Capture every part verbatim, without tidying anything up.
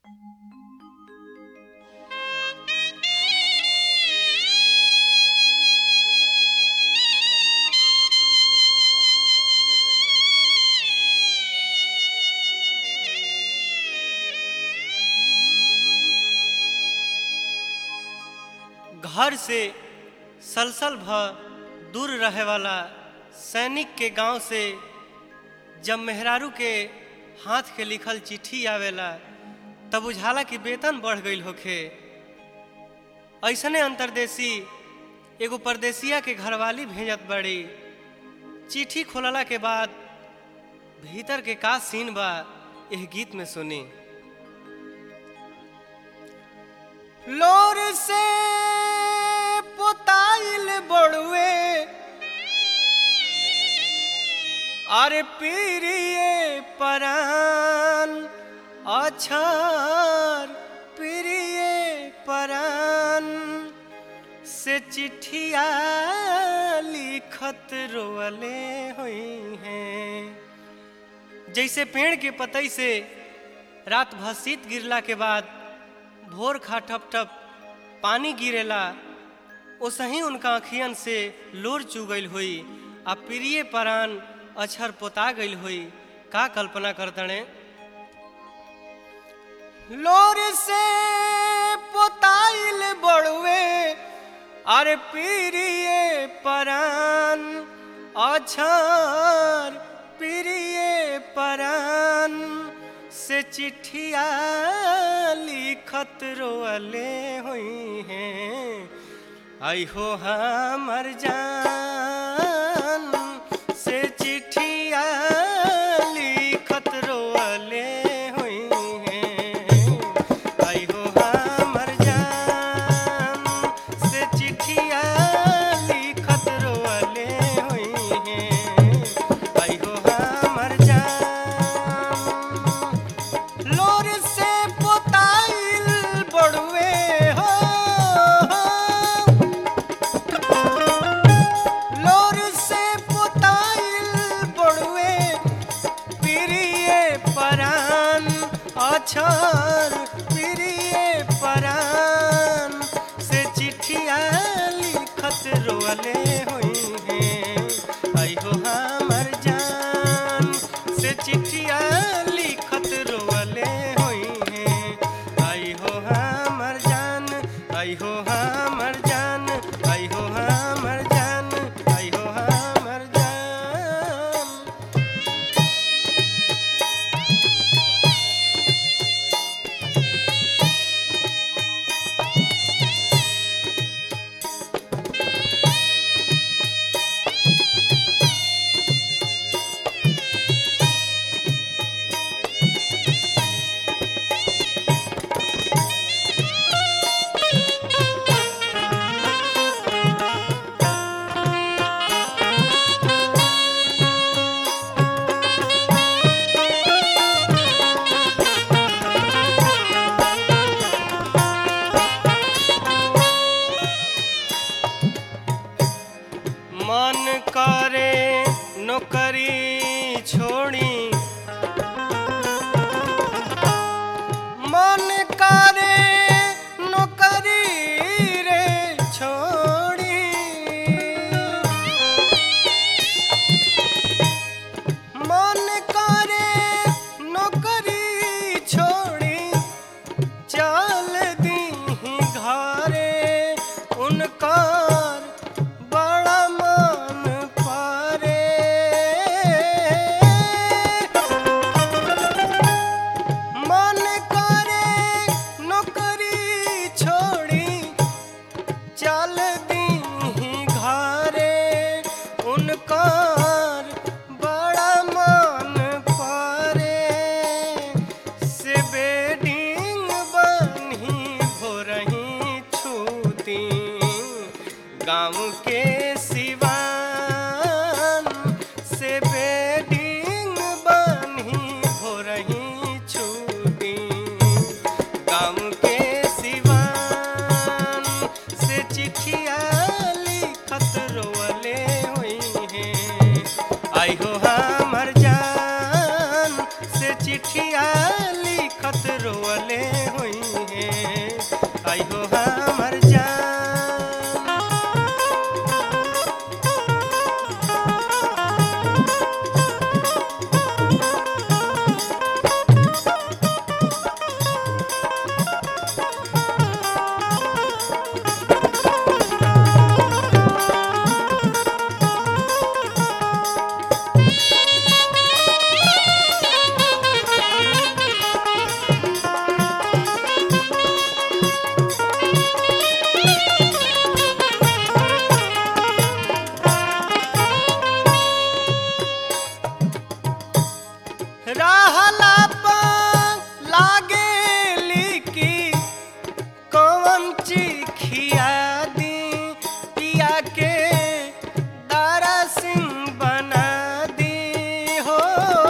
घर से सलसल भ दूर रहे वाला सैनिक के गांव से जब मेहरारू के हाथ के लिखल चिट्ठी आवेला तब बुझाला कि वेतन बढ़ गईल होखे। ऐसने अंतरदेशी एगो परदेसिया के घरवाली भेजत बड़ी। चिट्ठी खोलला के बाद भीतर के का सीन बा यह गीत में सुनी। लोर से पोताइल बड़ुए अरे पीरिये परान अछार पीरिये परान से चिट्ठिया लिखत रोअले हुई हैं। जैसे पेड़ के पतई से रात भर शीत गिरला के बाद भोर खा ठप ठप पानी गिरेला ओसही उनका अखियन से लोर चुगल हुई आ प्रिय परान अक्षर पोता गईल हुई। का कल्पना करतने लोर से पोताइल बड़ुए अरे प्रिय परान अक्षर प्रिय परान से चिट्ठिया लिखत रोअले हुई हैं। आई हो हमर जान से चिट्ठिया लिखत रोअले हुई हैं। आई हो हमर जान से चिट्ठिया लिखत रोअले हुई हैं। आई हो हमर जान लोर से पोताइल बड़ुए हो लोर से पोताइल बड़ुए प्रिय परान अक्षर प्रिय परान से चिट्ठिया लिखत रोअले हुई हैं। आई हो हमर जान से चिट्ठिया लिखत रोअले हुई हैं। आई हो हमर जान आई हो हमर जान आई हो हमर जान आई हो हमर जान। मन करे नौकरी छोड़ी मन करे नौकरी रे छोड़ी मन करे नौकरी छोड़ी चल दी घरे उनकर बड़ा मन परे। मन करे नौकरी छोड़ी चल दी घरे उनकर बड़ा मन परे। से बेडिंग बनी भोरही छूती गाँव के सिवान से बेडिंग बनी भोरही छूटी गाँव के सिवान से चिट्ठिया लिखत रोअले हुई हैं। आई हो हमर जान से चिट्ठिया लिखत रोअले रोवले हुई है आई हो हमर जान। रहला पान लागेली की कौन चिखिया दी पिया के दारा सिंह बना दी हो।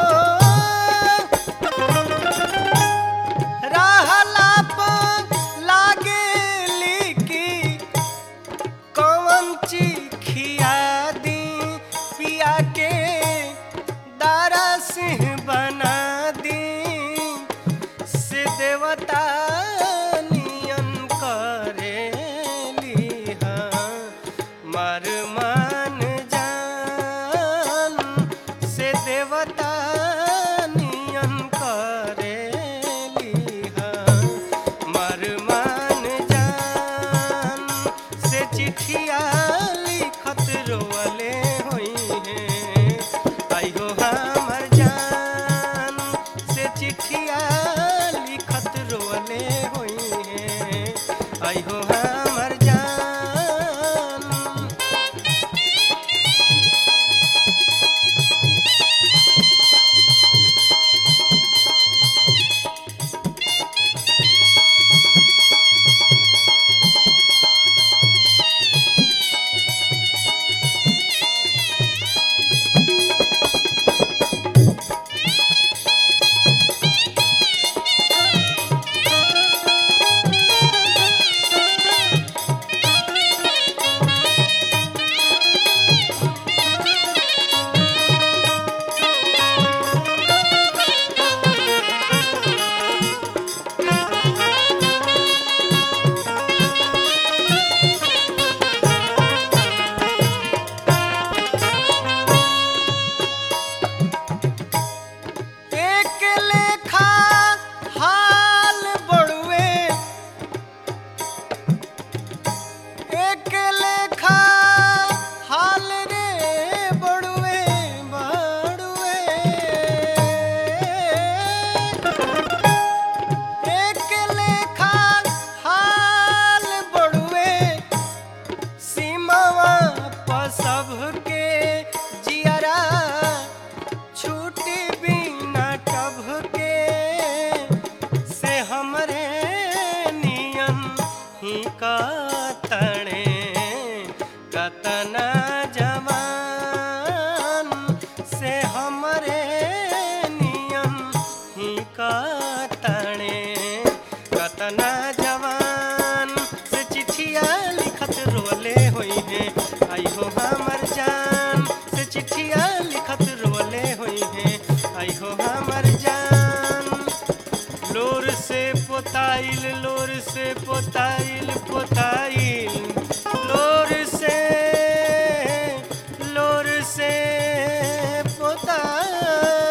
रहला पान लागेली की कौन चिखिया दी पिया के दारा सिंह बना दी से देवता नियन करेली मार मान जान से देवता नियन करेली मार मान जान से चिट्ठिया लिखत रोवले हुई है आई हो हमर जान से चिट्ठिया लिखत रोवले हुई है आई हो हमर जान। एक लेखा हाल बड़ुए एक लेखा हाल रे बड़ुए बड़ुए एक लेखा हाल बड़ुए सीमावा पर सबके जियरा छूटी बिना टभ के से हमरे नियन ही कतने कतना जवान से हमरे नियन ही कतने कतना जवान से चिट्ठिया लिखत रोले हुई है आई हो हमर जान से चिट्ठिया लिखत रोले हुई है आई हो हमर जान। लोर से पोताइल लोर से पोताइल पोताइल लोर से लोर से पोताइल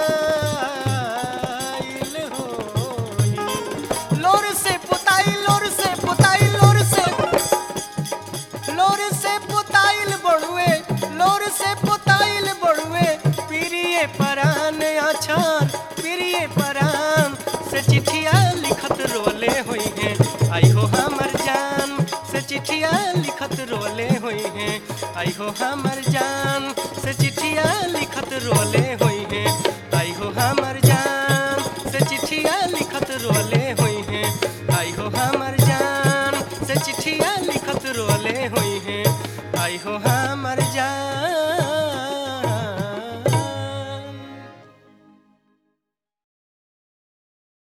होई लोर से पोताइल लोर से पोताइल लोर से लोर से पोताइल बड़ुए लोर से पोताइल बड़ुए प्रिय परान अछान प्रिय परान से चिट्ठिया लिखत रोले हुई है आई हो हमर जान से चिट्ठिया लिखत रोले हुई है आई हो हमर जान से चिट्ठिया लिखत रोले हुई है आई हो हमर